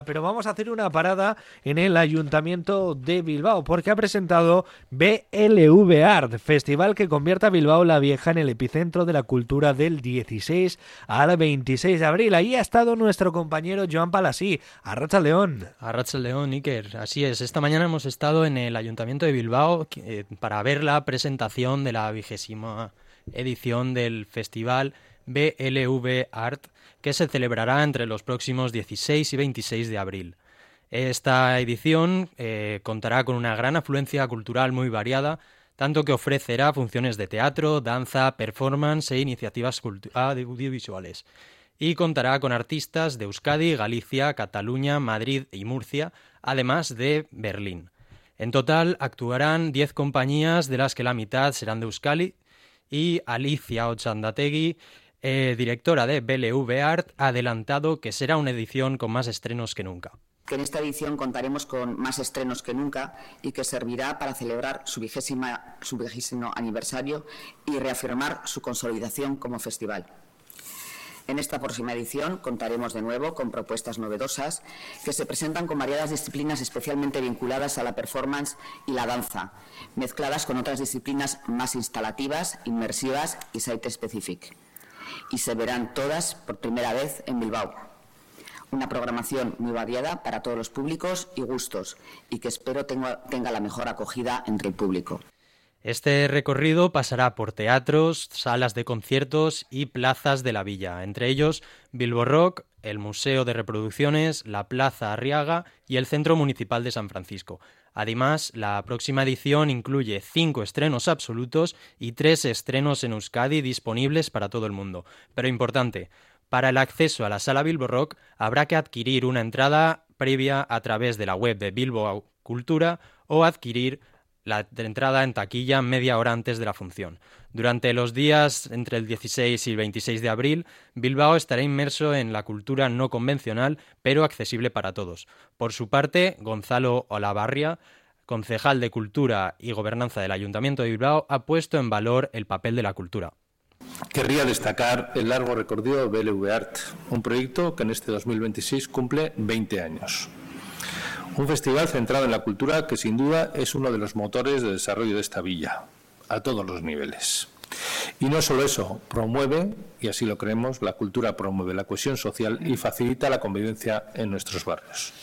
Pero vamos a hacer una parada en el Ayuntamiento de Bilbao porque ha presentado BLV Art, festival que convierte a Bilbao la Vieja en el epicentro de la cultura del 16 al 26 de abril. Ahí ha estado nuestro compañero Joan Palasí. Arratsaldeon. Arratsaldeon, Iker. Así es, esta mañana hemos estado en el Ayuntamiento de Bilbao para ver la presentación de la 20ª edición del festival BLV Art, que se celebrará entre los próximos 16 y 26 de abril. Esta edición contará con una gran afluencia cultural muy variada, tanto que ofrecerá funciones de teatro, danza, performance e iniciativas audiovisuales. Y contará con artistas de Euskadi, Galicia, Cataluña, Madrid y Murcia, además de Berlín. En total actuarán 10 compañías, de las que la mitad serán de Euskadi, y Alicia Otxandategui, directora de BLV Art, ha adelantado que será una edición con más estrenos que nunca. Que en esta edición contaremos con más estrenos que nunca y que servirá para celebrar su vigésimo aniversario y reafirmar su consolidación como festival. En esta próxima edición contaremos de nuevo con propuestas novedosas que se presentan con variadas disciplinas especialmente vinculadas a la performance y la danza, mezcladas con otras disciplinas más instalativas, inmersivas y site-specific. Y se verán todas por primera vez en Bilbao. Una programación muy variada para todos los públicos y gustos y que espero tenga la mejor acogida entre el público. Este recorrido pasará por teatros, salas de conciertos y plazas de la villa, entre ellos Bilbo Rock, el Museo de Reproducciones, la Plaza Arriaga y el Centro Municipal de San Francisco. Además, la próxima edición incluye 5 estrenos absolutos y 3 estrenos en Euskadi disponibles para todo el mundo. Pero importante, para el acceso a la Sala Bilbo Rock habrá que adquirir una entrada previa a través de la web de Bilbao Cultura o adquirir la entrada en taquilla media hora antes de la función. Durante los días entre el 16 y el 26 de abril, Bilbao estará inmerso en la cultura no convencional, pero accesible para todos. Por su parte, Gonzalo Olavarria, concejal de Cultura y Gobernanza del Ayuntamiento de Bilbao, ha puesto en valor el papel de la cultura. Querría destacar el largo recorrido de BLV Art, un proyecto que en este 2026 cumple 20 años. Un festival centrado en la cultura que sin duda es uno de los motores de desarrollo de esta villa, a todos los niveles. Y no solo eso, promueve, y así lo creemos, la cultura promueve la cohesión social y facilita la convivencia en nuestros barrios.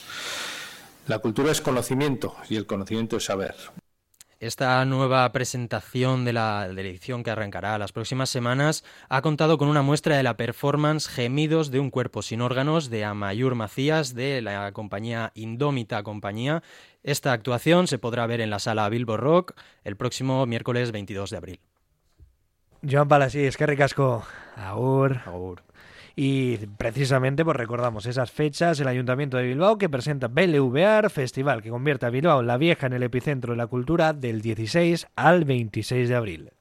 La cultura es conocimiento y el conocimiento es saber. Esta nueva presentación de la edición, que arrancará las próximas semanas, ha contado con una muestra de la performance Gemidos de un cuerpo sin órganos de Amayur Macías, de la compañía Indómita Compañía. Esta actuación se podrá ver en la Sala Bilbo Rock el próximo miércoles 22 de abril. Joan Palasí, eskerrik asko. Agur. Agur. Y precisamente pues recordamos esas fechas, el Ayuntamiento de Bilbao que presenta BLV Art, festival que convierte a Bilbao la Vieja en el epicentro de la cultura del 16 al 26 de abril.